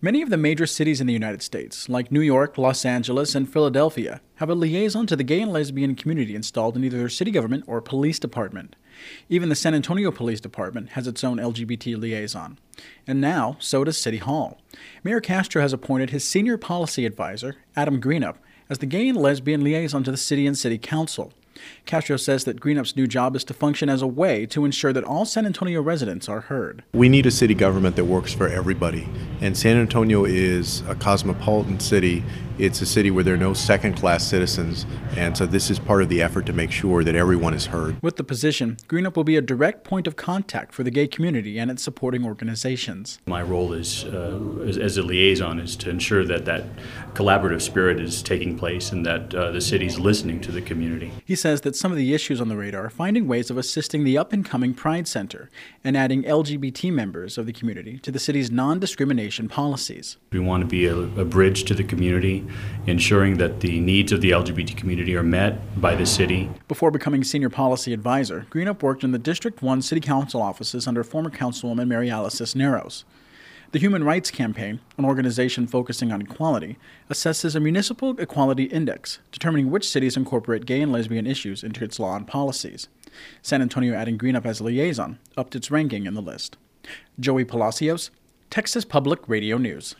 Many of the major cities in the United States, like New York, Los Angeles, and Philadelphia, have a liaison to the gay and lesbian community installed in either their city government or police department. Even the San Antonio Police Department has its own LGBT liaison. And now, so does City Hall. Mayor Castro has appointed his senior policy advisor, Adam Greenup, as the gay and lesbian liaison to the city and city council. Castro says that Greenup's new job is to function as a way to ensure that all San Antonio residents are heard. We need a city government that works for everybody. And San Antonio is a cosmopolitan city. It's a city where there are no second-class citizens. And so this is part of the effort to make sure that everyone is heard. With the position, Greenup will be a direct point of contact for the gay community and its supporting organizations. My role is, as a liaison is to ensure that that collaborative spirit is taking place and that the city's listening to the community. He says that some of the issues on the radar are finding ways of assisting the up-and-coming Pride Center and adding LGBT members of the community to the city's non-discrimination policies. We want to be a bridge to the community, ensuring that the needs of the LGBT community are met by the city. Before becoming senior policy advisor, Greenup worked in the District 1 City Council offices under former Councilwoman Mary Alice Cisneros. The Human Rights Campaign, an organization focusing on equality, assesses a municipal equality index, determining which cities incorporate gay and lesbian issues into its law and policies. San Antonio, adding Greenup as a liaison, upped its ranking in the list. Joey Palacios, Texas Public Radio News.